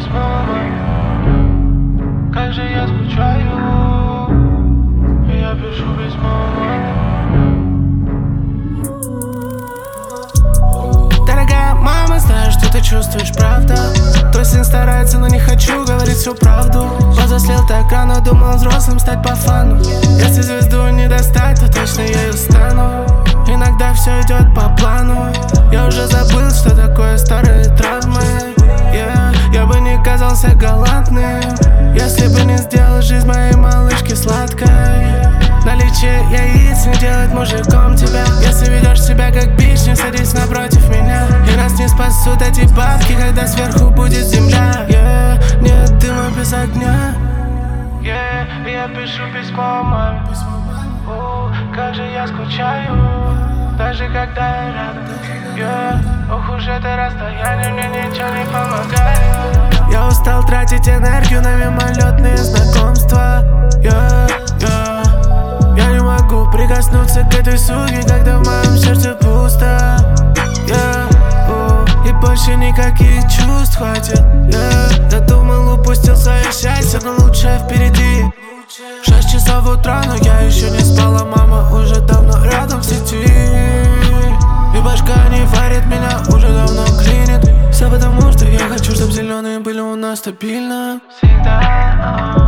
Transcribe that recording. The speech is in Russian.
мама. Как же я скучаю, я пишу письмо. Дорогая мама, знаю, что ты чувствуешь, правда. Твой сын старается, но не хочу говорить всю правду. Повзрослел так рано, думал взрослым стать по фану. Если звезду не достать, то точно ею стану. Иногда все идет по плану. Я уже забыл, что такое старые травмы. Я бы не казался галантным, если бы не сделал жизнь моей малышки сладкой. Наличие яиц не делает мужиком тебя. Если ведешь себя как бич, не садись напротив меня. И нас не спасут эти бабки, когда сверху будет земля. Нет дыма без огня. Я пишу письмо маме. Как же я скучаю, даже когда я рядом. Ох уж это расстояние, мне ничего не помогает. Я устал тратить энергию на мимолетные знакомства. Я не могу прикоснуться к этой суке, когда в моем сердце пусто. И больше никаких чувств хватит. Я думал, упустил свое счастье, но лучшее впереди. 6 часов утра, но я еще не спала. Мама уже давно рядом в сети. И башка не варит, меня уже давно клинит. Все потому, что я хочу, чтоб зеленые были у нас стабильно Всегда.